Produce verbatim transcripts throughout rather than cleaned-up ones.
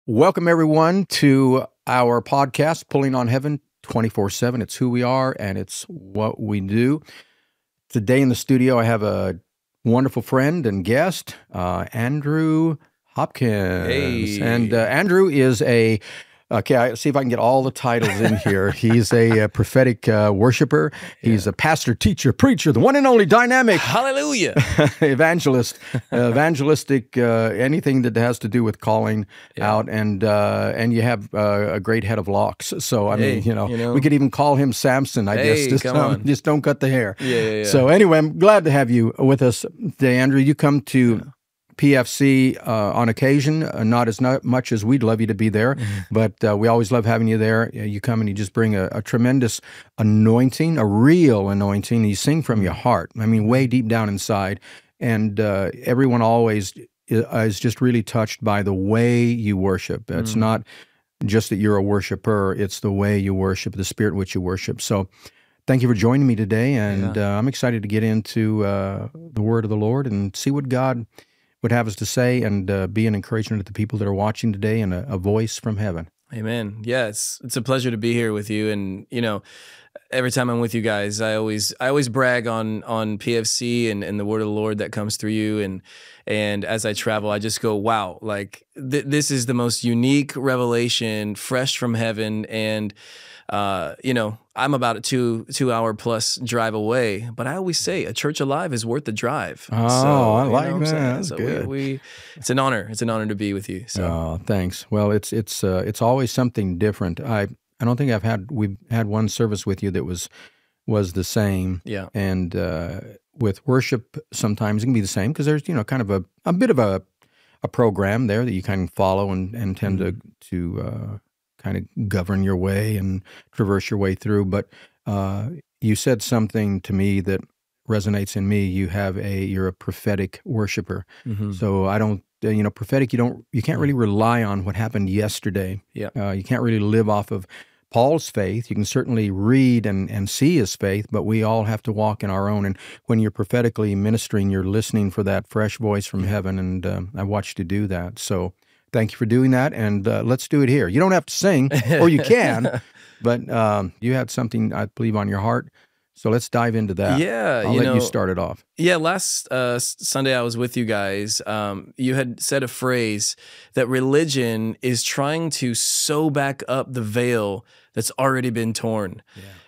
Welcome, everyone, to our podcast, Pulling on Heaven twenty-four seven. It's who we are, and it's what we do. Today in the studio, I have a wonderful friend and guest, uh, Andrew Hopkins. Hey. And uh, Andrew is a, okay, I see if I can get all the titles in here. He's a, a prophetic uh, worshiper. He's a pastor, teacher, preacher, the one and only dynamic Hallelujah. evangelist, uh, evangelistic, uh, anything that has to do with calling Yeah. out, and uh, and you have uh, a great head of locks. So I Hey, mean, you know, you know. we could even call him Samson. I Hey, guess just, come um, on. just don't cut the hair. Yeah, yeah, yeah. So anyway, I'm glad to have you with us today, Andrew. You come to P F C uh, on occasion, uh, not as not much as we'd love you to be there, but uh, we always love having you there. You come and you just bring a, a tremendous anointing, a real anointing. You sing from your heart. I mean, way deep down inside, and uh, everyone always is just really touched by the way you worship. It's Mm. not just that you're a worshiper; it's the way you worship, the spirit in which you worship. So. Thank you for joining me today, and uh, I'm excited to get into uh, the Word of the Lord and see what God would have us to say, and uh, be an encouragement to the people that are watching today, and a, a voice from heaven. Amen. Yeah, it's it's a pleasure to be here with you. And you know, every time I'm with you guys, I always I always brag on on P F C and, and the word of the Lord that comes through you. And and as I travel, I just go, wow, like th- this is the most unique revelation, fresh from heaven. And uh, you know, I'm about a two two hour plus drive away, but I always say a church alive is worth the drive. Oh, I you know like what I'm that. saying? That's So good. We, we, it's an honor. It's an honor to be with you. So Oh, thanks. Well, it's it's uh, it's always something different. I I don't think I've had we've had one service with you that was was the same. yeah, And uh, with worship, sometimes it can be the same because there's you know kind of a, a bit of a a program there that you kind of follow and, and tend to to uh, kind of govern your way and traverse your way through. But uh, you said something to me that resonates in me. You have a you're a prophetic worshiper. Mhm. So I don't uh, you know prophetic. You don't you can't really rely on what happened yesterday. Yeah. Uh, you can't really live off of Paul's faith. You can certainly read and, and see his faith, but we all have to walk in our own. And when you're prophetically ministering, you're listening for that fresh voice from heaven, and um, I watched you do that. So thank you for doing that, and uh, let's do it here. You don't have to sing, or you can, but um, you had something, I believe, on your heart. So let's dive into that. Yeah, I'll you let know, you start it off. Yeah, last uh, S- Sunday I was with you guys. Um, you had said a phrase that religion is trying to sew back up the veil that's already been torn.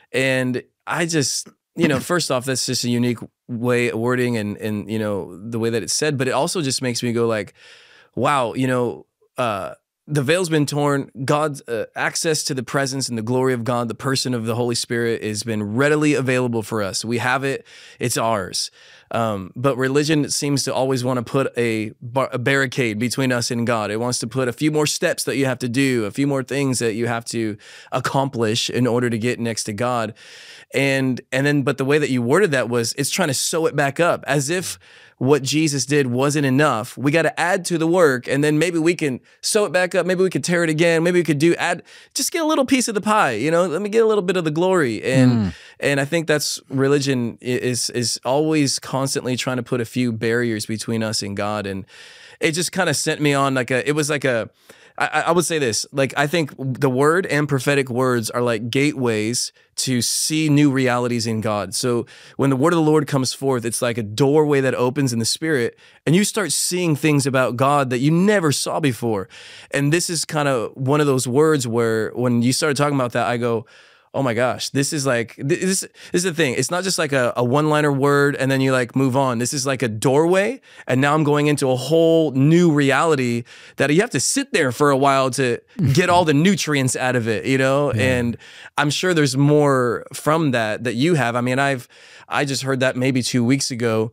And I just, you know, first off, that's just a unique way of wording, and and you know the way that it's said. But it also just makes me go like, wow, you know. Uh, the veil's been torn. God's uh, access to the presence and the glory of God, the person of the Holy Spirit, has been readily available for us. We have it; it's ours. Um, but religion seems to always want to put a, bar- a barricade between us and God. It wants to put a few more steps that you have to do, a few more things that you have to accomplish in order to get next to God. And and then, but the way that you worded that was, it's trying to sew it back up, as if what Jesus did wasn't enough. We got to add to the work, and then maybe we can sew it back up. Maybe we could tear it again. Maybe we could do add, just get a little piece of the pie. You know, let me get a little bit of the glory. And Mm. and I think that's religion is is always constantly trying to put a few barriers between us and God. And it just kind of sent me on like a. It was like a. I, I would say this, like, I think the word and prophetic words are like gateways to see new realities in God. So when the word of the Lord comes forth, it's like a doorway that opens in the spirit, and you start seeing things about God that you never saw before. And this is kind of one of those words where when you started talking about that, I go, oh my gosh, this is like, this, this is the thing. It's not just like a, a one-liner word and then you like move on. This is like a doorway, and now I'm going into a whole new reality that you have to sit there for a while to get all the nutrients out of it, you know? Yeah. And I'm sure there's more from that that you have. I mean, I've, I just heard that maybe two weeks ago.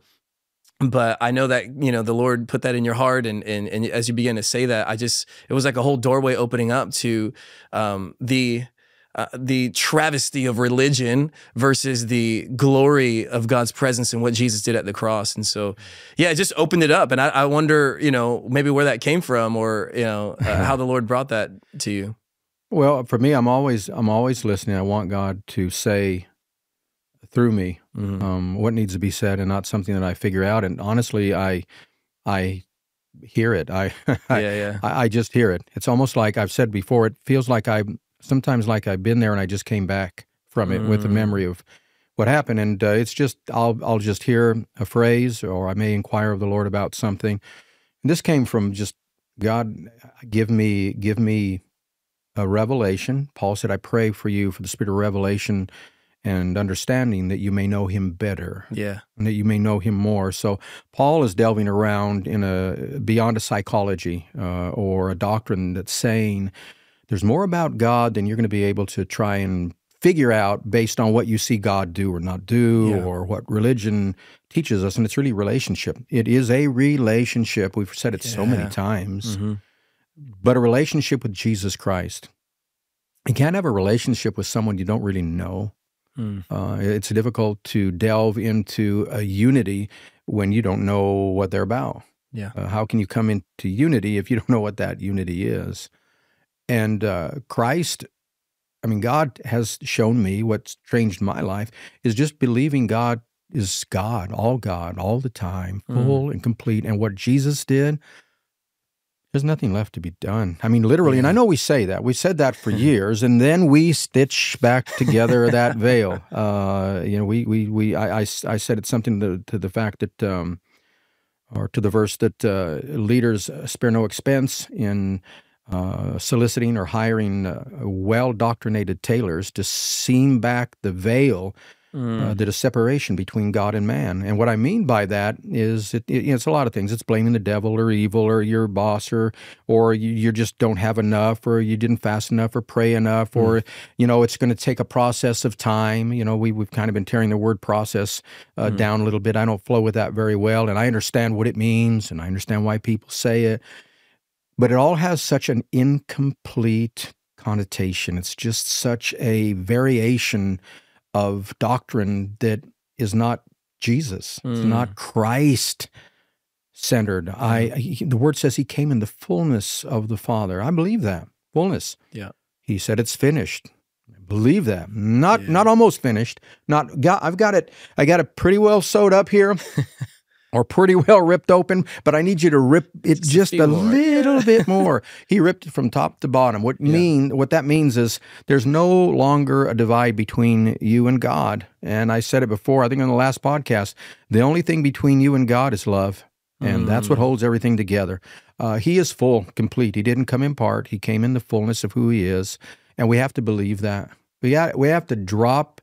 But I know that, you know, the Lord put that in your heart. And, and, and as you begin to say that, I just, it was like a whole doorway opening up to um, the, Uh, the travesty of religion versus the glory of God's presence and what Jesus did at the cross. And so, yeah, it just opened it up. And I, I wonder, you know, maybe where that came from, or, you know, uh, how the Lord brought that to you. Well, for me, I'm always I'm always listening. I want God to say through me Mm-hmm. um, what needs to be said, and not something that I figure out. And honestly, I I hear it. I, I, Yeah, yeah. I I just hear it. It's almost like I've said before. It feels like I sometimes like I've been there and I just came back from it with the Mm. memory of what happened. And uh, it's just I'll I'll just hear a phrase, or I may inquire of the Lord about something. And this came from just God. Give me give me a revelation. Paul said, "I pray for you for the spirit of revelation and understanding, that you may know him better, Yeah. and that you may know him more." So Paul is delving around in a beyond a psychology uh, or a doctrine that's saying there's more about God than you're going to be able to try and figure out based on what you see God do or not do, Yeah. or what religion teaches us. And it's really relationship. It is a relationship. We've said it so many Yeah. times, hmm but a relationship with Jesus Christ. You can't have a relationship with someone you don't really know. Mm. Uh, it's difficult to delve into a unity when you don't know what they're about. Yeah. Uh, how can you come into unity if you don't know what that unity is? And uh, Christ, I mean, God has shown me what's changed my life is just believing God is God, all God, all the time, full Mm. and complete. And what Jesus did, there's nothing left to be done. I mean, literally, and I Yeah. know we say that. We said that for years, and then we stitch back together that veil. Uh, you know, we, we, we I, I, I said it's something to, to the fact that, um, or to the verse that uh, leaders spare no expense in uh, soliciting or hiring uh, well-doctrinated tailors to seam back the veil Mm. uh, that is separation between God and man. And what I mean by that is it, it, it's a lot of things. It's blaming the devil or evil or your boss, or or you, you just don't have enough, or you didn't fast enough or pray enough, Mm. or, you know, it's going to take a process of time. You know, we, we've kind of been tearing the word process uh, Mm. down a little bit. I don't flow with that very well, and I understand what it means, and I understand why people say it. But it all has such an incomplete connotation. It's just such a variation of doctrine that is not Jesus. It's Mm. not Christ-centered. I he, the word says he came in the fullness of the Father. I believe that. Fullness. Yeah. He said it's finished. I believe that. Not Yeah. not almost finished. Not got I've got it I got it pretty well sewed up here. Or pretty well ripped open, but I need you to rip it Just a just few a more. little bit more. He ripped it from top to bottom. What Yeah. mean what that means is there's no longer a divide between you and God. And I said it before, I think on the last podcast, the only thing between you and God is love. And that's what Mm. holds everything together. Uh, he is full, complete. He didn't come in part. He came in the fullness of who he is. And we have to believe that. We ha- we have to drop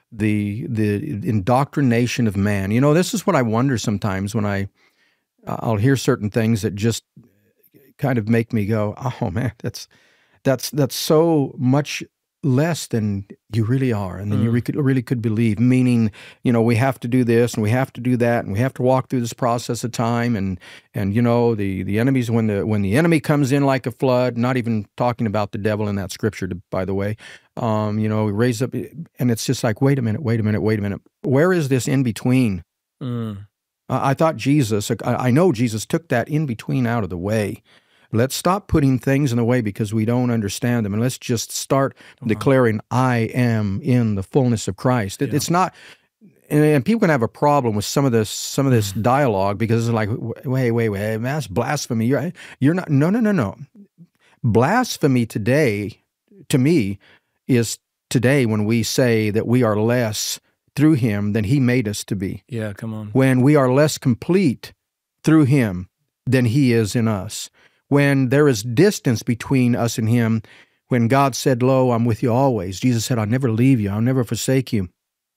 the the indoctrination of man. You know, this is what I wonder sometimes when I I'll hear certain things that just kind of make me go, "Oh man, that's that's that's so much less than you really are, and then you Mm. re- could, really could believe." Meaning, you know, we have to do this and we have to do that, and we have to walk through this process of time, and and you know, the the enemies when the when the enemy comes in like a flood. Not even talking about the devil in that scripture, to, by the way. Um, you know, raise up, and it's just like, wait a minute, wait a minute, wait a minute. Where is this in between? Mm. I I thought Jesus, I I know Jesus took that in between out of the way. Let's stop putting things in the way because we don't understand them, and let's just start Come on. declaring, I am in the fullness of Christ. It, Yeah. It's not, and, and people can have a problem with some of this some of this dialogue because it's like, wait, wait, wait, man, that's blasphemy. You're, you're not, no, no, no, no. Blasphemy today, to me, is today when we say that we are less through him than he made us to be. Yeah, come on. When we are less complete through him than he is in us. When there is distance between us and him, when God said, lo, I'm with you always. Jesus said, I'll never leave you. I'll never forsake you.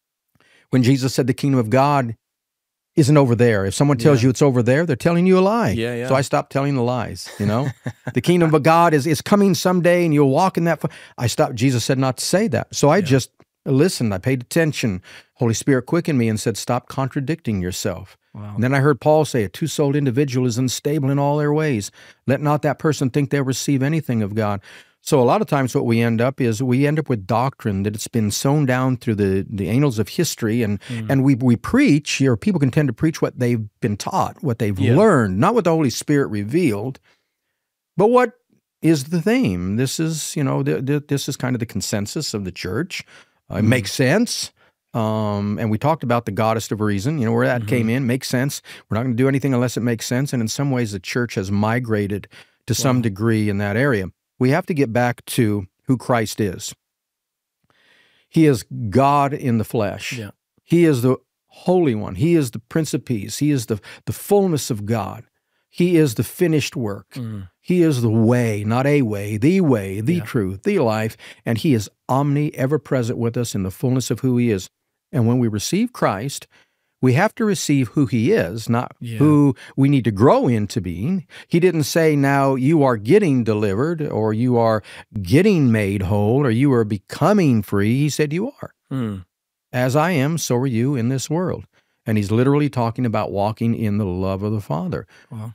When Jesus said the kingdom of God isn't over there. If someone tells Yeah. you it's over there, they're telling you a lie. Yeah, yeah. So I stopped telling the lies, you know. The kingdom of God is, is coming someday and you'll walk in that. F- I stopped. Jesus said not to say that. So I Yeah. just listened. I paid attention. Holy Spirit quickened me and said, stop contradicting yourself. Wow. And then I heard Paul say, a two-souled individual is unstable in all their ways. Let not that person think they'll receive anything of God. So a lot of times what we end up is we end up with doctrine that it's been sown down through the, the annals of history, and Mm. and we we preach, or people can tend to preach what they've been taught, what they've Yeah. learned, not what the Holy Spirit revealed, but what is the theme. This is, you know, the, the, this is kind of the consensus of the church. Uh, It Mm. makes sense. Um, and we talked about the goddess of reason, you know, where that Mhm. came in, makes sense. We're not going to do anything unless it makes sense. And in some ways, the church has migrated to some Wow. degree in that area. We have to get back to who Christ is. He is God in the flesh. Yeah. He is the Holy One. He is the Prince of Peace. He is the, the fullness of God. He is the finished work. Mm. He is the way, not a way, the way, the Yeah. truth, the life, and He is omni, ever present with us in the fullness of who He is. And when we receive Christ, we have to receive who He is, not Yeah. who we need to grow into being. He didn't say, now you are getting delivered, or you are getting made whole, or you are becoming free. He said, you are. Mm. As I am, so are you in this world. And He's literally talking about walking in the love of the Father. Wow.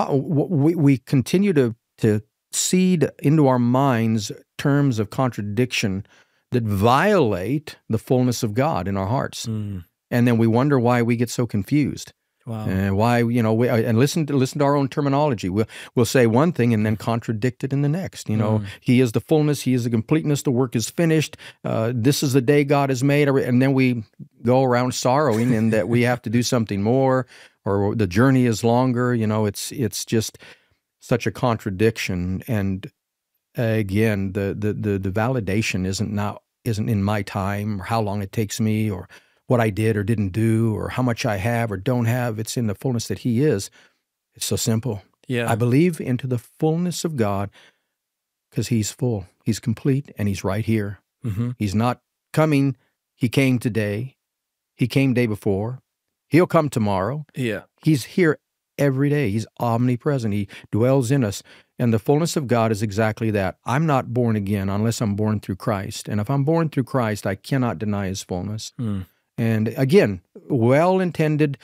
We, we continue to, to seed into our minds terms of contradiction that violate the fullness of God in our hearts. Mm. And then we wonder why we get so confused. Wow. And why, you know, we, and listen to listen to our own terminology. We'll, we'll say one thing and then contradict it in the next. You know, Mm. He is the fullness, He is the completeness, the work is finished. Uh, this is the day God has made. And then we go around sorrowing and that we have to do something more, or the journey is longer. You know, it's it's just such a contradiction. And uh, again, the, the the the validation isn't now isn't in my time, or how long it takes me, or what I did or didn't do, or how much I have or don't have. It's in the fullness that He is. It's so simple. Yeah. I believe into the fullness of God because He's full. He's complete, and He's right here. Mm-hmm. He's not coming. He came today. He came day before. He'll come tomorrow. Yeah. He's here every day. He's omnipresent. He dwells in us. And the fullness of God is exactly that. I'm not born again unless I'm born through Christ. And if I'm born through Christ, I cannot deny His fullness. Mm. And again, well-intended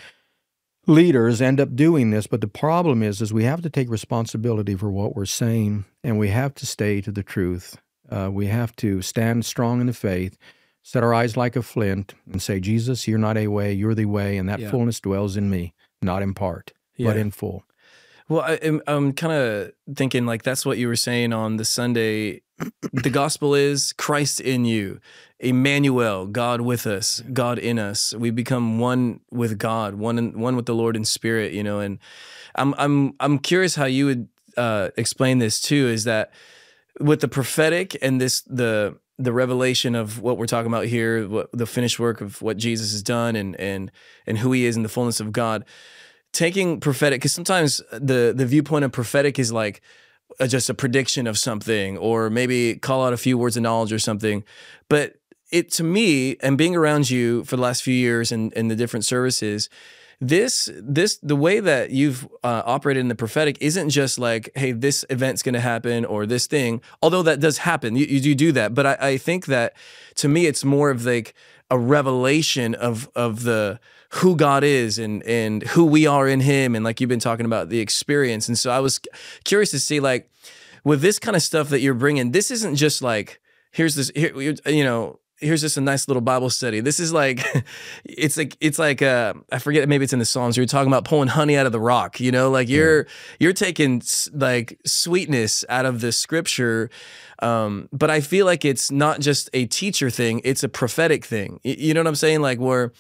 leaders end up doing this, but the problem is, is we have to take responsibility for what we're saying, and we have to stay to the truth. Uh, we have to stand strong in the faith, set our eyes like a flint, and say, Jesus, you're not a way, you're the way, and that Yeah. fullness dwells in me, not in part, but Yeah. in full. Well, I, I'm, I'm kind of thinking like that's what you were saying on the Sunday. The gospel is Christ in you, Emmanuel, God with us, God in us. We become one with God, one in, one with the Lord in spirit. You know, and I'm I'm I'm curious how you would uh, explain this too. Is that with the prophetic and this the the revelation of what we're talking about here, what, the finished work of what Jesus has done, and and and who He is in the fullness of God. Taking prophetic, because sometimes the the viewpoint of prophetic is like a, just a prediction of something, or maybe call out a few words of knowledge or something. But it to me, and being around you for the last few years and in, in the different services, this this the way that you've uh, operated in the prophetic isn't just like, hey, this event's going to happen or this thing. Although that does happen, you, you do do that. But I, I think that to me, it's more of like a revelation of of the who God is and and who we are in Him, and like you've been talking about the experience. And so I was curious to see, like, with this kind of stuff that you're bringing, this isn't just like, here's this, here, you know, here's just a nice little Bible study. This is like, it's like, it's like, uh, I forget, maybe it's in the Psalms, you're talking about pulling honey out of the rock, you know, like you're, yeah. you're taking like sweetness out of the scripture. Um, but I feel like it's not just a teacher thing, it's a prophetic thing. You know what I'm saying? Like where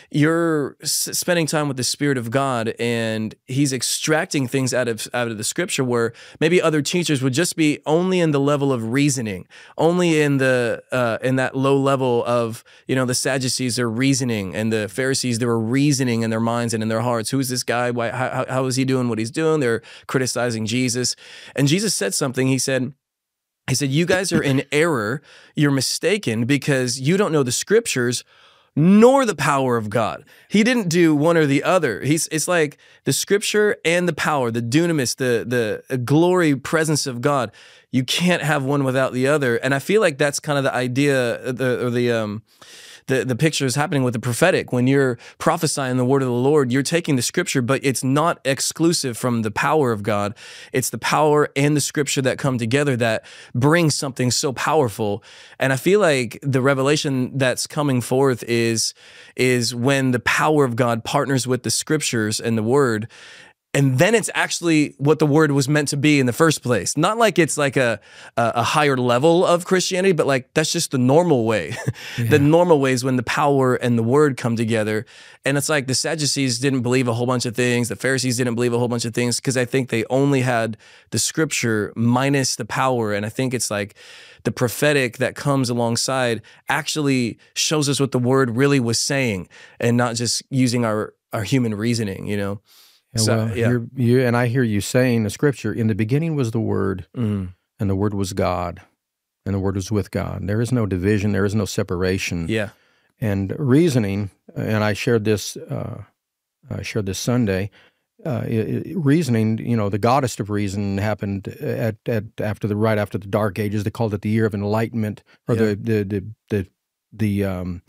you're spending time with the Spirit of God, and He's extracting things out of out of the Scripture where maybe other teachers would just be only in the level of reasoning, only in the uh, in that low level of, you know, the Sadducees, they're reasoning, and the Pharisees, they were reasoning in their minds and in their hearts. Who's this guy? Why? How, how is he doing what he's doing? They're criticizing Jesus, and Jesus said something. He said. He said, "You guys are in error. You're mistaken because you don't know the Scriptures." Nor the power of God. He didn't do one or the other. He's it's like the scripture and the power, the dunamis, the the glory presence of God. You can't have one without the other. And I feel like that's kind of the idea, the or the um the the picture is happening with the prophetic. When you're prophesying the word of the Lord, you're taking the scripture, but it's not exclusive from the power of God. It's the power and the scripture that come together that brings something so powerful. And I feel like the revelation that's coming forth is, is when the power of God partners with the scriptures and the word. and then it's actually what the word was meant to be in the first place. Not like it's like a a, a higher level of Christianity, but like that's just the normal way. Yeah. The normal way is when the power and the word come together. And it's like the Sadducees didn't believe a whole bunch of things. The Pharisees didn't believe a whole bunch of things because I think they only had the scripture minus the power. And I think it's like the prophetic that comes alongside actually shows us what the word really was saying and not just using our, our human reasoning, you know? Yeah, so, well, yeah. you're, you, and I hear you saying the scripture, in the beginning was the Word, Mm. and the Word was God, and the Word was with God. There is no division, there is no separation. Yeah. And reasoning, and I shared this, uh, I shared this Sunday, uh, it, it, reasoning, you know, the goddess of reason happened at, at after the right after the Dark Ages. They called it the year of enlightenment, or Yeah. the the the the, the um,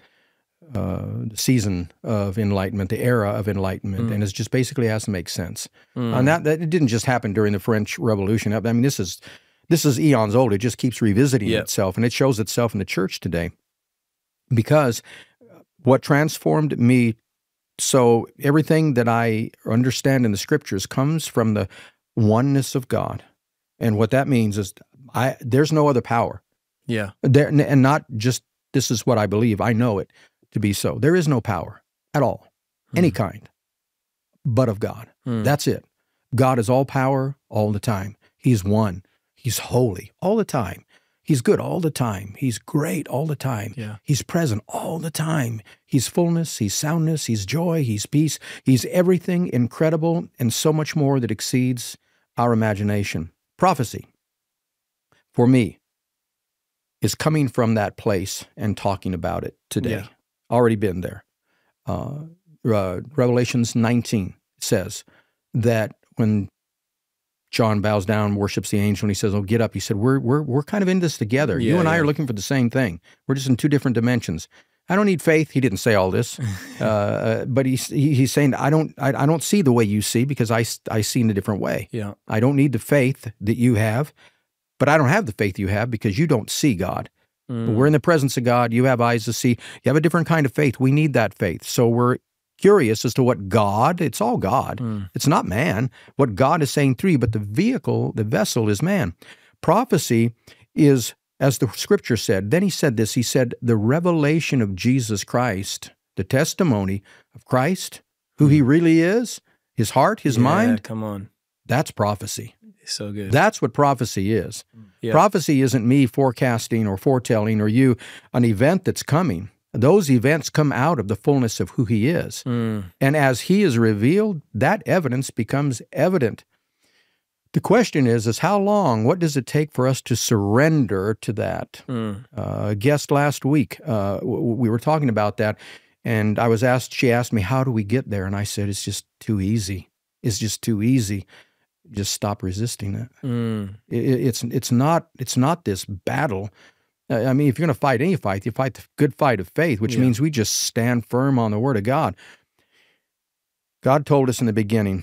uh, season of enlightenment, the era of enlightenment, Mm. and it just basically has to make sense. Mm. And that, that it didn't just happen during the French Revolution. I mean, this is this is eons old. It just keeps revisiting Yep. itself, and it shows itself in the church today. Because what transformed me, so everything that I understand in the scriptures comes from the oneness of God, and what that means is, I there's no other power Yeah. there, and not just this is what I believe. I know it to be so. There is no power at all, any kind, but of God. Mm. That's it. God is all power all the time. He's one. He's holy all the time. He's good all the time. He's great all the time. Yeah. He's present all the time. He's fullness, he's soundness, he's joy, he's peace. He's everything incredible and so much more that exceeds our imagination. Prophecy, for me, is coming from that place and talking about it today. Yeah. Already been there. Uh, uh, Revelations nineteen says that when John bows down, worships the angel, and he says, "Oh, get up." He said, "We're we're we're kind of in this together. Yeah, you and I yeah. are looking for the same thing. We're just in two different dimensions." I don't need faith. He didn't say all this, uh, but he's he, he's saying, "I don't I, I don't see the way you see because I I see in a different way. Yeah. I don't need the faith that you have, but I don't have the faith you have because you don't see God. Mm. But we're in the presence of God. You have eyes to see. You have a different kind of faith. We need that faith. So we're curious as to what God, it's all God. Mm. It's not man, what God is saying through you, but the vehicle, the vessel is man. Prophecy is, as the scripture said, then he said this, he said, the revelation of Jesus Christ, the testimony of Christ, who he really is, his heart, his Yeah, mind, Come on. that's prophecy. So good. That's what prophecy is. Yeah. Prophecy isn't me forecasting or foretelling or you an event that's coming. Those events come out of the fullness of who he is. Mm. And as he is revealed, that evidence becomes evident. The question is, is how long, what does it take for us to surrender to that? Mm. Uh, a guest last week, uh, w- we were talking about that, and I was asked, she asked me, how do we get there? And I said, it's just too easy. It's just too easy. Just stop resisting it. Mm. It, it's it's not it's not this battle. Uh, I mean, if you're going to fight any fight, you fight the good fight of faith, which Yeah. means we just stand firm on the Word of God. God told us in the beginning,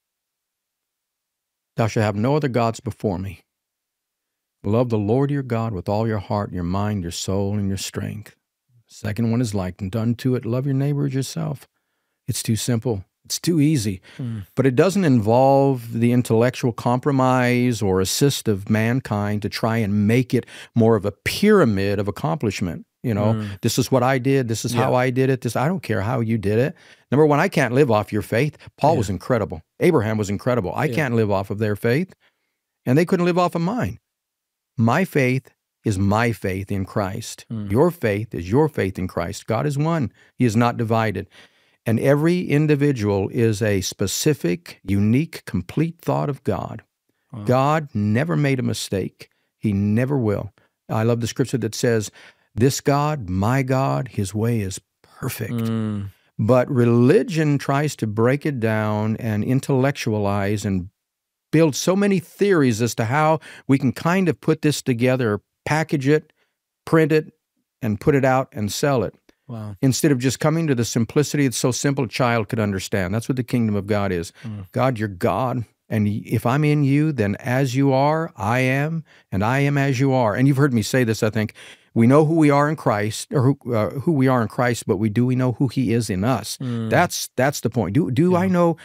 "Thou shalt have no other gods before me. Love the Lord your God with all your heart, your mind, your soul, and your strength." Second one is like, and done to it, love your neighbor as yourself. It's too simple. It's too easy. Mm. But it doesn't involve the intellectual compromise or assist of mankind to try and make it more of a pyramid of accomplishment. You know, Mm. this is what I did. This is Yeah. how I did it. This I don't care how you did it. Number one, I can't live off your faith. Paul Yeah. was incredible. Abraham was incredible. I Yeah. can't live off of their faith, and they couldn't live off of mine. My faith is my faith in Christ. Mm. Your faith is your faith in Christ. God is one. He is not divided. And every individual is a specific, unique, complete thought of God. Wow. God never made a mistake. He never will. I love the scripture that says, this God, my God, his way is perfect. Mm. But religion tries to break it down and intellectualize and build so many theories as to how we can kind of put this together, package it, print it, and put it out and sell it. Wow. Instead of just coming to the simplicity that's so simple a child could understand. That's what the kingdom of God is. Mm. God, you're God. And if I'm in you, then as you are, I am, and I am as you are. And you've heard me say this, I think. We know who we are in Christ, or who, uh, who we are in Christ, but we do we know who he is in us. Mm. That's that's the point. Do do Yeah. I know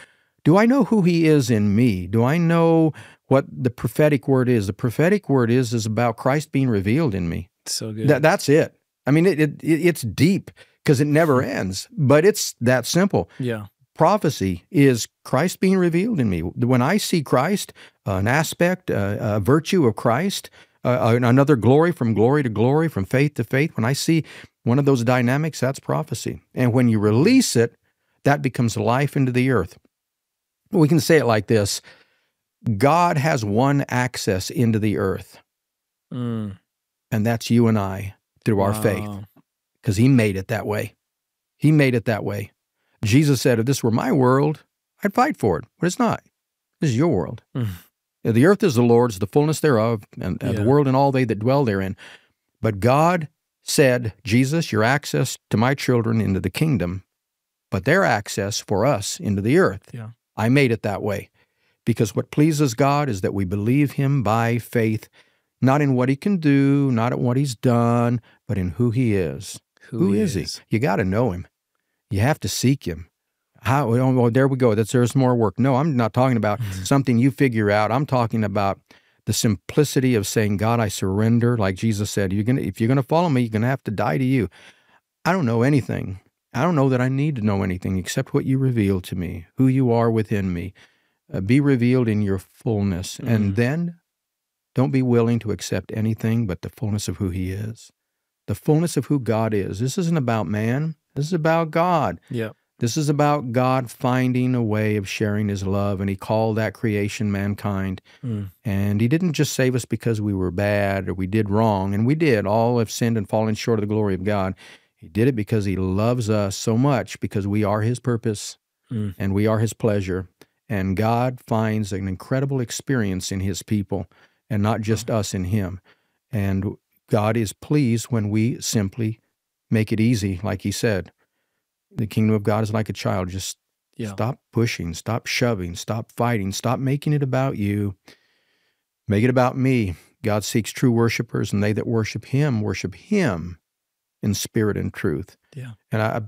Do I know who he is in me? Do I know what the prophetic word is? The prophetic word is, is about Christ being revealed in me. So good. That, that's it. I mean, it, it it's deep because it never ends, but it's that simple. Yeah. Prophecy is Christ being revealed in me. When I see Christ, uh, an aspect, uh, a virtue of Christ, uh, another glory from glory to glory, from faith to faith, when I see one of those dynamics, that's prophecy. And when you release it, that becomes life into the earth. We can say it like this: God has one access into the earth, mm. and that's you and I through our Wow. faith, because he made it that way. He made it that way. Jesus said, if this were my world, I'd fight for it, but it's not. This is your world. Mm. The earth is the Lord's, the fullness thereof, and, and Yeah. the world and all they that dwell therein. But God said, Jesus, your access to my children into the kingdom, but their access for us into the earth. Yeah. I made it that way. Because what pleases God is that we believe him by faith, not in what he can do, not in what he's done, but in who he is. Who, Who he is, is. he? You got to know him. You have to seek him. How? Oh, there we go. That's there's more work. No, I'm not talking about Mm-hmm. something you figure out. I'm talking about the simplicity of saying, God, I surrender. Like Jesus said, you're gonna if you're gonna follow me, you're gonna have to die to you. I don't know anything. I don't know that I need to know anything except what you reveal to me, who you are within me. Uh, be revealed in your fullness, Mm-hmm. and then don't be willing to accept anything but the fullness of who he is, the fullness of who God is. This isn't about man. This is about God. Yeah. This is about God finding a way of sharing his love, and he called that creation mankind. Mm. And he didn't just save us because we were bad or we did wrong, and we did. All have sinned and fallen short of the glory of God. He did it because he loves us so much, because we are his purpose Mm. and we are his pleasure. And God finds an incredible experience in his people and not just us in him. And God is pleased when we simply make it easy, like he said. The kingdom of God is like a child. Just Yeah. stop pushing, stop shoving, stop fighting, stop making it about you. Make it about me. God seeks true worshipers, and they that worship him worship him in spirit and truth. Yeah. And I,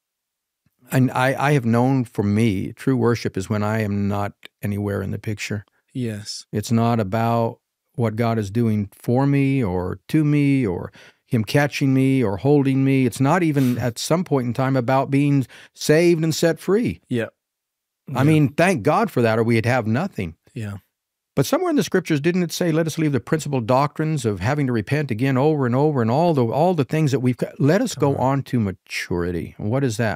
and I, I have known for me, true worship is when I am not anywhere in the picture. Yes. It's not about what God is doing for me or to me or him catching me or holding me. It's not even at some point in time about being saved and set free. Yeah. I Yeah. mean, thank God for that, or we'd have nothing. Yeah. But somewhere in the scriptures, didn't it say, let us leave the principal doctrines of having to repent again over and over and all the all the things that we've got. Let us go Uh-huh. on to maturity. And what is that?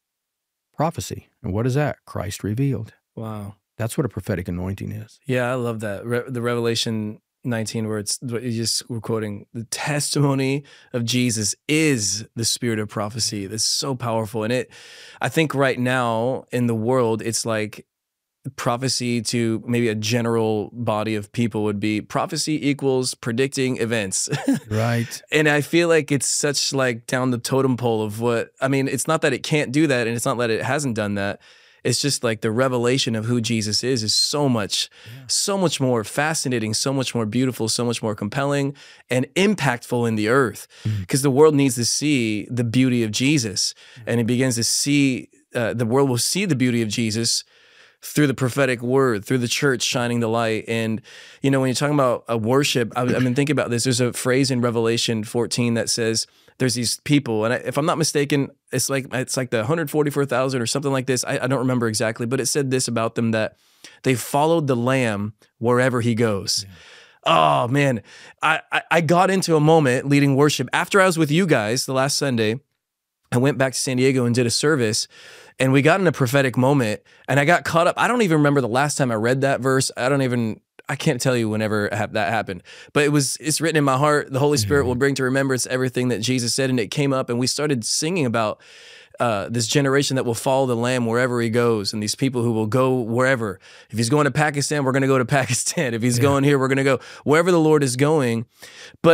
Prophecy. And what is that? Christ revealed. Wow. That's what a prophetic anointing is. Yeah, I love that. Re- the Revelation nineteen, where it's what you just were quoting, the testimony of Jesus is the spirit of prophecy. That's so powerful. And it, I think right now in the world, it's like prophecy to maybe a general body of people would be prophecy equals predicting events. Right. And I feel like it's such like down the totem pole of what, I mean, it's not that it can't do that, and it's not that it hasn't done that. It's just like the revelation of who Jesus is is so much, yeah. so much more fascinating, so much more beautiful, so much more compelling and impactful in the earth, because mm-hmm. the world needs to see the beauty of Jesus, mm-hmm. and it begins to see, uh, the world will see the beauty of Jesus through the prophetic word, through the church shining the light. And, you know, when you're talking about a worship, I, I've been thinking about this. There's a phrase in Revelation fourteen that says, there's these people, and I, if I'm not mistaken, it's like it's like the one hundred forty-four thousand or something like this. I, I don't remember exactly, but it said this about them, that they followed the Lamb wherever he goes. Yeah. Oh man, I, I I got into a moment leading worship after I was with you guys the last Sunday. I went back to San Diego and did a service, and we got in a prophetic moment, and I got caught up. I don't even remember the last time I read that verse. I don't even. I can't tell you whenever that happened, but it was, it's written in my heart. The Holy Spirit will bring to remembrance everything that Jesus said. And it came up, and we started singing about uh, this generation that will follow the Lamb wherever he goes. And these people who will go wherever. If he's going to Pakistan, we're going to go to Pakistan. If he's yeah. going here, we're going to go wherever the Lord is going. But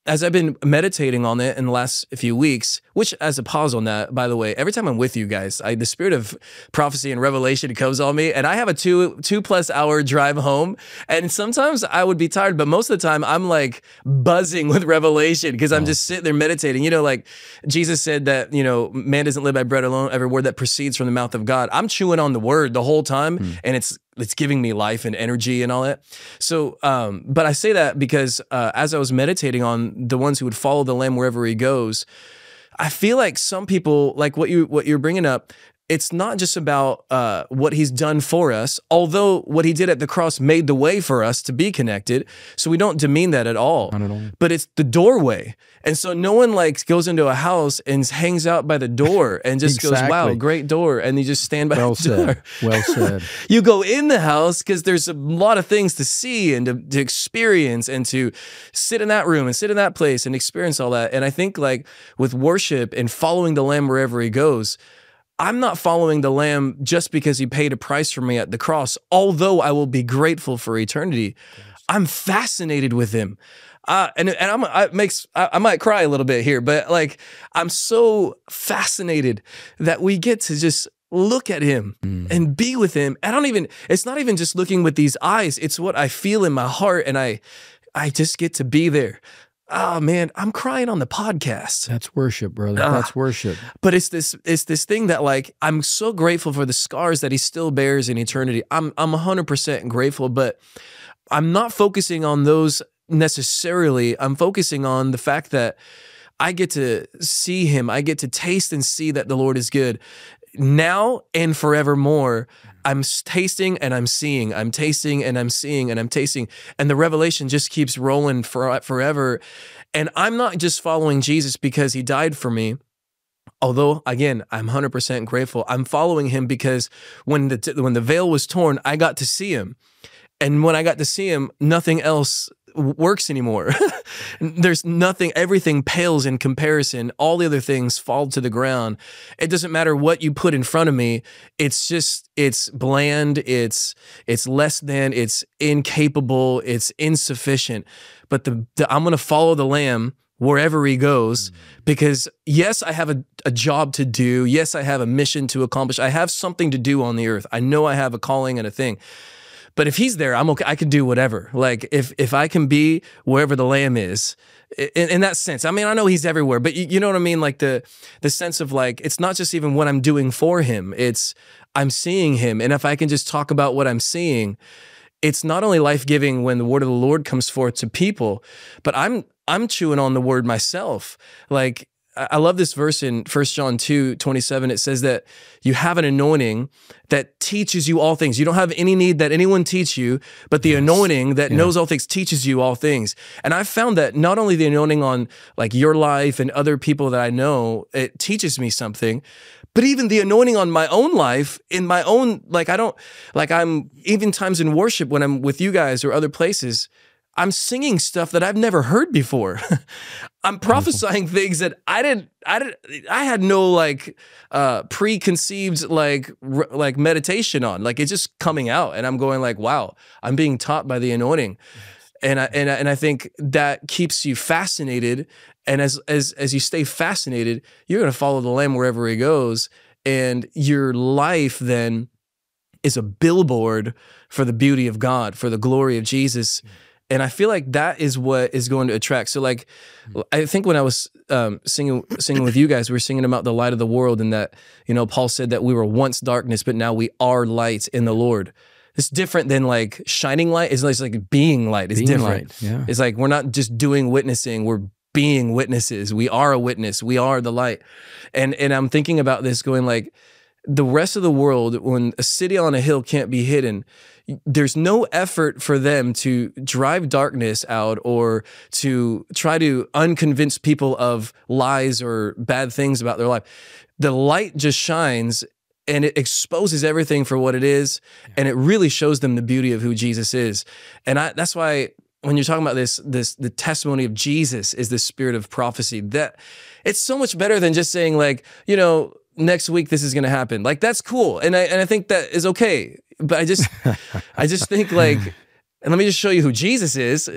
as I've been meditating on it in the last few weeks, which as a pause on that, by the way, every time I'm with you guys, I, the spirit of prophecy and revelation comes on me, and I have a two two plus hour drive home, and sometimes I would be tired, but most of the time I'm like buzzing with revelation because I'm just sitting there meditating. You know, like Jesus said that, you know, man doesn't live by bread alone, every word that proceeds from the mouth of God. I'm chewing on the word the whole time, mm. and it's it's giving me life and energy and all that. So, um, but I say that because uh, as I was meditating on the ones who would follow the Lamb wherever he goes, I feel like some people, like what you what you're bringing up, it's not just about uh, what he's done for us, although what he did at the cross made the way for us to be connected. So we don't demean that at all. Not at all. But it's the doorway. And so no one like goes into a house and hangs out by the door and just exactly. goes, wow, great door. And you just stand by well the door. Said. Well said. You go in the house because there's a lot of things to see and to, to experience and to sit in that room and sit in that place and experience all that. And I think like with worship and following the Lamb wherever he goes, I'm not following the Lamb just because he paid a price for me at the cross, although I will be grateful for eternity. I'm fascinated with him. Uh, and and I'm, I, makes, I, I might cry a little bit here, but like I'm so fascinated that we get to just look at him mm. and be with him. I don't even, it's not even just looking with these eyes. It's what I feel in my heart, and I, I just get to be there. Oh man, I'm crying on the podcast. That's worship, brother. Uh, That's worship. But it's this, it's this thing that like, I'm so grateful for the scars that he still bears in eternity. I'm, I'm one hundred percent grateful, but I'm not focusing on those necessarily. I'm focusing on the fact that I get to see him. I get to taste and see that the Lord is good now and forevermore. I'm tasting and I'm seeing, I'm tasting and I'm seeing and I'm tasting. And the revelation just keeps rolling for forever. And I'm not just following Jesus because he died for me. Although, again, I'm one hundred percent grateful. I'm following him because when the, when the veil was torn, I got to see him. And when I got to see him, nothing else works anymore. There's nothing, everything pales in comparison. All the other things fall to the ground. It doesn't matter what you put in front of me. It's just, it's bland, it's it's less than, it's incapable, it's insufficient. But the, the I'm gonna follow the Lamb wherever he goes, because yes, I have a, a job to do. Yes, I have a mission to accomplish. I have something to do on the earth. I know I have a calling and a thing. But if he's there, I'm okay. I can do whatever. Like if if I can be wherever the Lamb is, in, in that sense. I mean, I know he's everywhere, but you, you know what I mean? Like the the sense of like, it's not just even what I'm doing for him. It's I'm seeing him. And if I can just talk about what I'm seeing, it's not only life-giving when the word of the Lord comes forth to people, but I'm I'm chewing on the word myself. Like, I love this verse in First John two twenty-seven. It says that you have an anointing that teaches you all things. You don't have any need that anyone teach you, but the yes. anointing that yeah. knows all things teaches you all things. And I've found that not only the anointing on like your life and other people that I know, it teaches me something, but even the anointing on my own life, in my own, like I don't, like I'm, even times in worship when I'm with you guys or other places, I'm singing stuff that I've never heard before. I'm prophesying things that I didn't, I didn't, I had no like uh, preconceived like r- like meditation on. Like it's just coming out, and I'm going like, wow, I'm being taught by the anointing, and I and I, and I think that keeps you fascinated. And as as as you stay fascinated, you're going to follow the Lamb wherever he goes, and your life then is a billboard for the beauty of God, for the glory of Jesus. And I feel like that is what is going to attract. So like, I think when I was um, singing singing with you guys, we were singing about the light of the world, and that, you know, Paul said that we were once darkness, but now we are light in the Lord. It's different than like shining light. It's like, it's like being light. It's being different. Light, yeah. It's like we're not just doing witnessing. We're being witnesses. We are a witness. We are the light. And and I'm thinking about this going like, the rest of the world, when a city on a hill can't be hidden, there's no effort for them to drive darkness out or to try to unconvince people of lies or bad things about their life. The light just shines and it exposes everything for what it is, yeah. and it really shows them the beauty of who Jesus is. And I, that's why when you're talking about this, this the testimony of Jesus is the spirit of prophecy. That it's so much better than just saying like, you know, next week this is going to happen. Like that's cool, and I and I think that is okay. But I just I just think like, and let me just show you who Jesus is.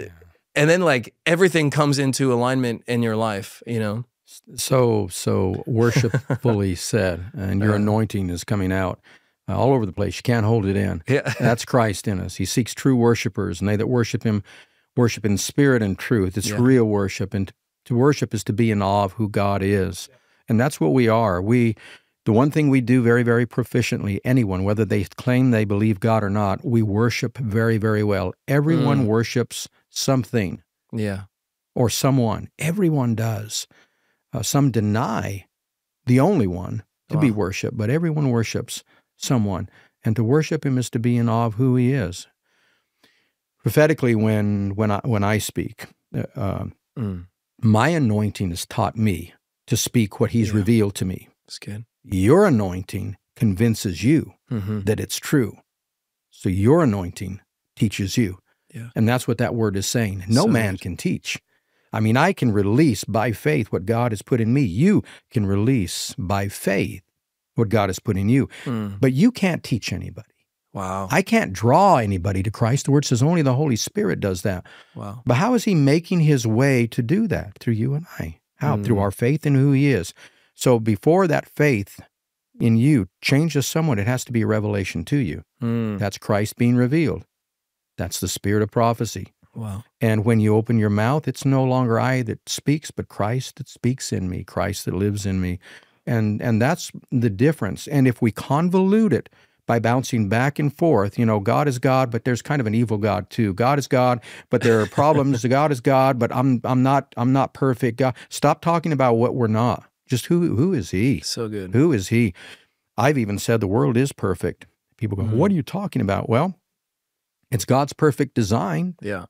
and then like everything comes into alignment in your life, you know? So, so worshipfully said, and your Uh, anointing is coming out uh, all over the place. You can't hold it in. Yeah. That's Christ in us. He seeks true worshipers, and they that worship him worship in spirit and truth. It's Yeah. real worship, and to worship is to be in awe of who God is. And that's what we are. We, the one thing we do very, very proficiently, anyone, whether they claim they believe God or not, we worship very, very well. Everyone Mm. worships something Yeah. or someone. Everyone does. Uh, some deny the only one to be Wow. worshiped, but everyone worships someone. And to worship him is to be in awe of who he is. Prophetically, when when I, when I speak, uh, uh, Mm. my anointing has taught me to speak what he's Yeah. revealed to me. That's good. Your anointing convinces you Mm-hmm. that it's true. So your anointing teaches you. Yeah. And that's what that word is saying. No So man good. can teach. I mean, I can release by faith what God has put in me. You can release by faith what God has put in you. Mm. But you can't teach anybody. Wow. I can't draw anybody to Christ. The word says only the Holy Spirit does that. Wow. But how is he making his way to do that? Through you and I. How? Mm. Through our faith in who he is. So before that faith in you changes someone, it has to be a revelation to you. Mm. That's Christ being revealed. That's the spirit of prophecy. Wow. And when you open your mouth, it's no longer I that speaks, but Christ that speaks in me, Christ that lives in me. And and that's the difference. And if we convolute it by bouncing back and forth, you know, God is God, but there's kind of an evil God too. God is God, but there are problems. God is God, but I'm I'm not I'm not perfect. God, stop talking about what we're not. Just who who is he? So good. Who is he? I've even said the world is perfect. People go, Mhm. what are you talking about? Well, it's God's perfect design Yeah.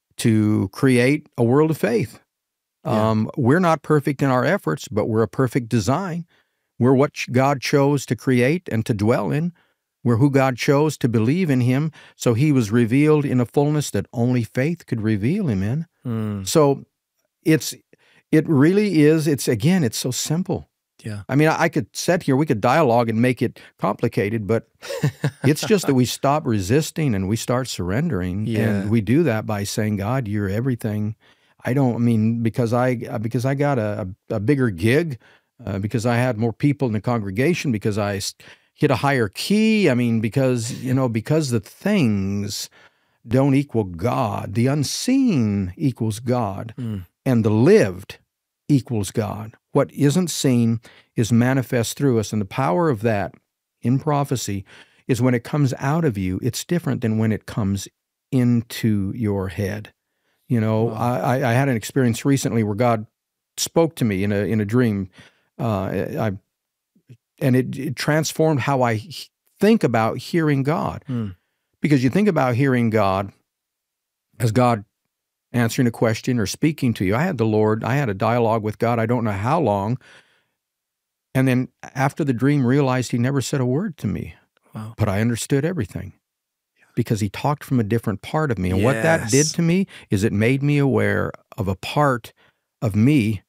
to create a world of faith. Yeah. Um, we're not perfect in our efforts, but we're a perfect design. We're what God chose to create and to dwell in. We're who God chose to believe in him. So he was revealed in a fullness that only faith could reveal him in. Mm. So it's, it really is, it's again, it's so simple. Yeah. I mean, I, I could sit here, we could dialogue and make it complicated, but it's just that we stop resisting and we start surrendering. Yeah. And we do that by saying, God, you're everything. I don't, I mean, because I, because I got a, a bigger gig, uh, because I had more people in the congregation, because I s- hit a higher key. I mean, because, you know, because the things don't equal God, the unseen equals God, Mm. and the lived equals God. What isn't seen is manifest through us. And the power of that in prophecy is when it comes out of you, it's different than when it comes into your head. You know, Wow. I, I had an experience recently where God spoke to me in a in a dream, uh, I, and it, it transformed how I h- think about hearing God. Mm. Because you think about hearing God as God answering a question or speaking to you. I had the Lord, I had a dialogue with God, I don't know how long, and then after the dream realized he never said a word to me, Wow. but I understood everything because he talked from a different part of me. And what that did Yes. to me is it made me aware of a part of me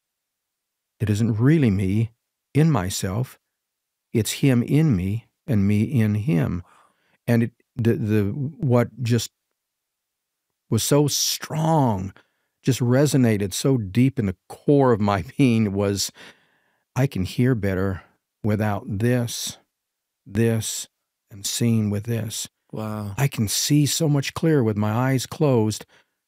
that isn't really me in myself. It's him in me and me in him. And it, the, the, what just was so strong, just resonated so deep in the core of my being was, I can hear better without this, this, and seeing with this. Wow. I can see so much clearer with my eyes closed,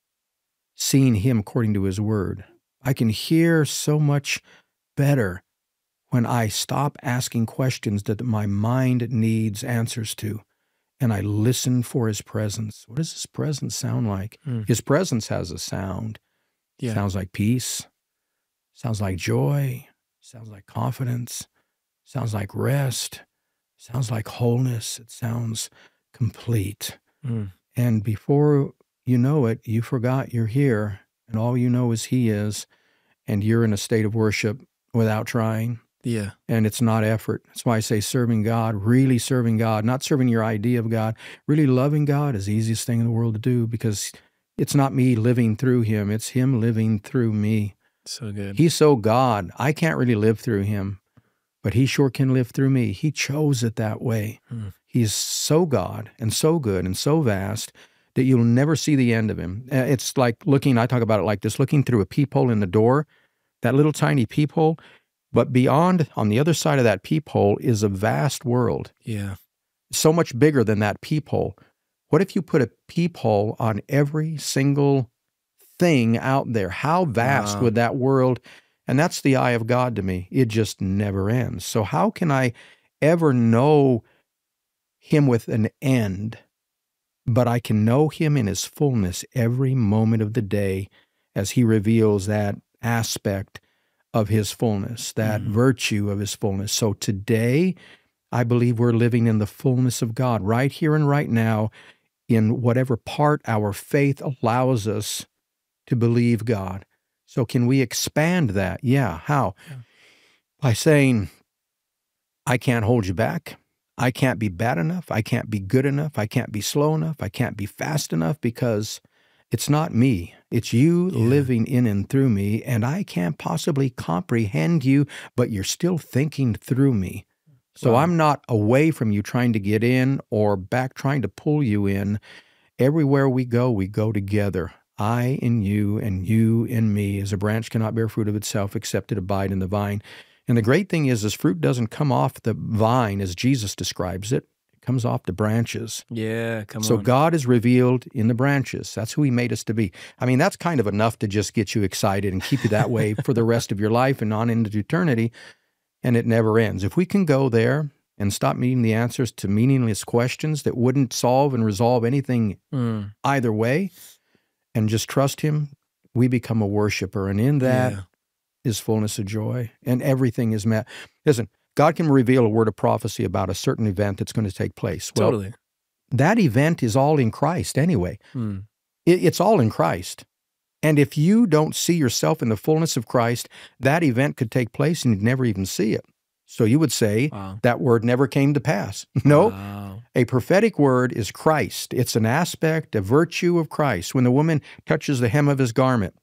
seeing him according to his word. I can hear so much better when I stop asking questions that my mind needs answers to, and I listen for his presence. What does his presence sound like? Mm. His presence has a sound. Yeah. Sounds like peace, sounds like joy, sounds like confidence, sounds like rest, sounds like wholeness. It sounds complete. Mm. And before you know it, you forgot you're here, and all you know is he is, and you're in a state of worship without trying. Yeah. And it's not effort. That's why I say serving God, really serving God, not serving your idea of God. Really loving God is the easiest thing in the world to do because it's not me living through him. It's him living through me. So good. He's so God. I can't really live through him, but he sure can live through me. He chose it that way. Hmm. He's so God and so good and so vast that you'll never see the end of him. Uh, It's like looking, I talk about it like this, looking through a peephole in the door, that little tiny peephole, but beyond, on the other side of that peephole is a vast world, Yeah. so much bigger than that peephole. What if you put a peephole on every single thing out there? How vast Wow. would that world, and that's the eye of God to me. It just never ends. So how can I ever know him with an end? But I can know him in his fullness every moment of the day as he reveals that aspect of his fullness, that Mhm. virtue of his fullness. So today, I believe we're living in the fullness of God right here and right now in whatever part our faith allows us to believe God. So can we expand that? Yeah. How? Yeah. By saying, I can't hold you back. I can't be bad enough. I can't be good enough. I can't be slow enough. I can't be fast enough because it's not me. It's you Yeah. living in and through me, and I can't possibly comprehend you, but you're still thinking through me. So Wow. I'm not away from you trying to get in or back trying to pull you in. Everywhere we go, we go together. I in you and you in me, as a branch cannot bear fruit of itself except it abide in the vine. And the great thing is, this fruit doesn't come off the vine as Jesus describes it. It comes off the branches. Yeah, come So on. God is revealed in the branches. That's who he made us to be. I mean, that's kind of enough to just get you excited and keep you that way for the rest of your life and on into eternity, and it never ends. If we can go there and stop needing the answers to meaningless questions that wouldn't solve and resolve anything Mm. either way, and just trust him, we become a worshiper. And in that Yeah. is fullness of joy, and everything is met. Listen, God can reveal a word of prophecy about a certain event that's going to take place. Well, Totally. that event is all in Christ anyway. Mm. It, it's all in Christ. And if you don't see yourself in the fullness of Christ, that event could take place and you'd never even see it. So you would say, Wow. that word never came to pass. No, Wow. a prophetic word is Christ. It's an aspect, a virtue of Christ. When the woman touches the hem of his garment,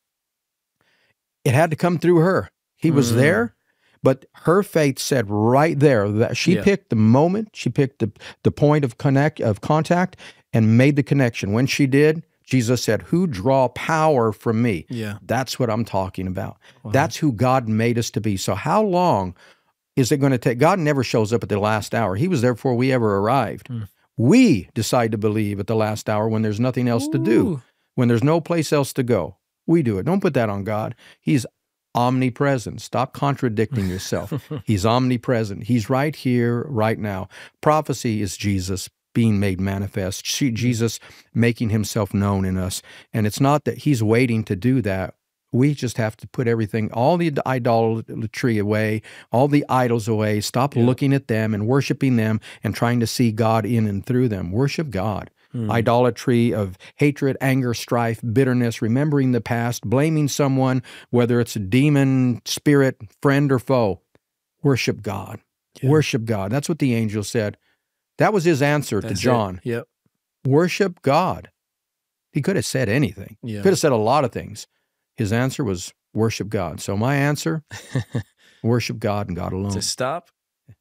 it had to come through her. He was Mm. there, but her faith said right there that she Yeah. picked the moment, she picked the, the point of connect of contact and made the connection. When she did, Jesus said, "Who draw power from me?" Yeah. That's what I'm talking about. Wow. That's who God made us to be. So how long is it going to take? God never shows up at the last hour. He was there before we ever arrived. Mm. We decide to believe at the last hour when there's nothing else to do, Ooh. when there's no place else to go. We do it. Don't put that on God. He's omnipresent. Stop contradicting yourself. He's omnipresent. He's right here, right now. Prophecy is Jesus being made manifest, she, Jesus making himself known in us. And it's not that he's waiting to do that. We just have to put everything, all the idolatry away, all the idols away, stop Yeah. looking at them and worshiping them and trying to see God in and through them. Worship God. Mm. Idolatry of hatred, anger, strife, bitterness, remembering the past, blaming someone, whether it's a demon, spirit, friend, or foe. Worship God. Yeah. Worship God. That's what the angel said. That was his answer That's to John. it. Yep. Worship God. He could have said anything. Yeah. Could have said a lot of things. His answer was worship God. So my answer, worship God and God alone. To stop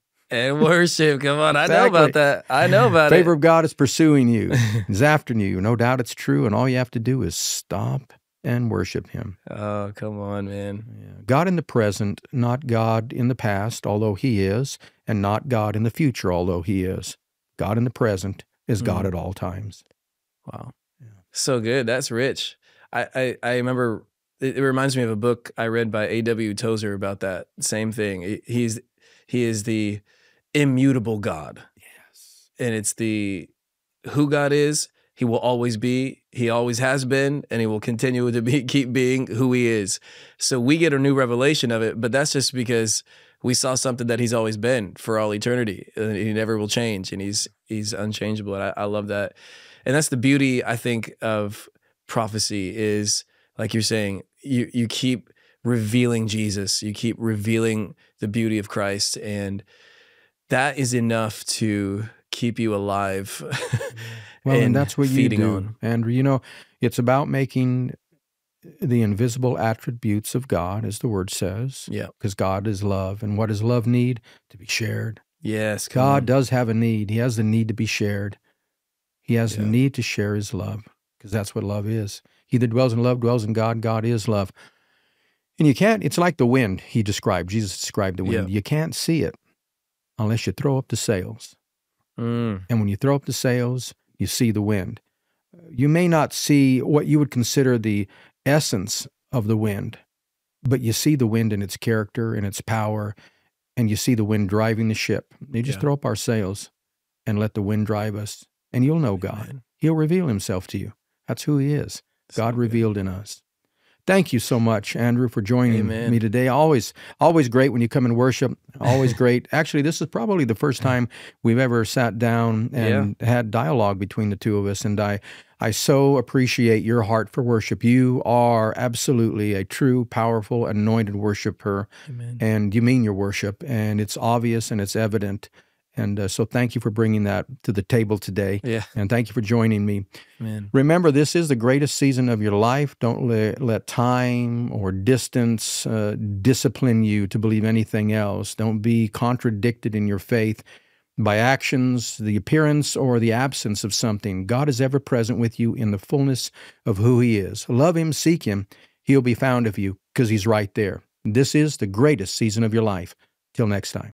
and worship. Come on. I know Exactly. about that. I know about Favor it. of God is pursuing you. He's after you. No doubt it's true. And all you have to do is stop and worship him. Oh, come on, man. Yeah. God in the present, not God in the past, although he is, and not God in the future, although he is. God in the present is God Mm. at all times. Wow. Yeah. So good. That's rich. I, I, I remember it, it reminds me of a book I read by A W Tozer about that same thing. He- He's he is the immutable God. Yes. And it's the who God is, he will always be, he always has been, and he will continue to be keep being who he is. So we get a new revelation of it, but that's just because we saw something that he's always been for all eternity. And he never will change, and he's he's unchangeable. And I, I love that. And that's the beauty, I think, of prophecy is, like you're saying, you you keep revealing Jesus, you keep revealing the beauty of Christ, and that is enough to keep you alive. Well, and, and that's what you feeding do, on. Andrew. You know, it's about making the invisible attributes of God, as the word says, Yeah. because God is love. And what does love need? To be shared. Yes. come God on. does have a need. He has the need to be shared. He has the Yeah. need to share his love. because that's what love is. He that dwells in love dwells in God. God is love. And you can't, it's like the wind he described. Jesus described the wind. Yeah. You can't see it unless you throw up the sails. Mm. And when you throw up the sails, you see the wind. You may not see what you would consider the essence of the wind, but you see the wind in its character and its power, and you see the wind driving the ship. You just Yeah. throw up our sails and let the wind drive us, and you'll know God. Amen. He'll reveal himself to you. That's who he is. So God good. revealed in us. Thank you so much, Andrew, for joining Amen. me today. Always, always great when you come and worship. Always great. Actually, this is probably the first time we've ever sat down and yeah. had dialogue between the two of us, and I, I so appreciate your heart for worship. You are absolutely a true, powerful, anointed worshiper, Amen. and you mean your worship, and it's obvious and it's evident. And uh, so thank you for bringing that to the table today. Yeah. And thank you for joining me. Man. Remember, this is the greatest season of your life. Don't let, let time or distance uh, discipline you to believe anything else. Don't be contradicted in your faith by actions, the appearance, or the absence of something. God is ever present with you in the fullness of who he is. Love him, seek him. He'll be found of you because he's right there. This is the greatest season of your life. Till next time.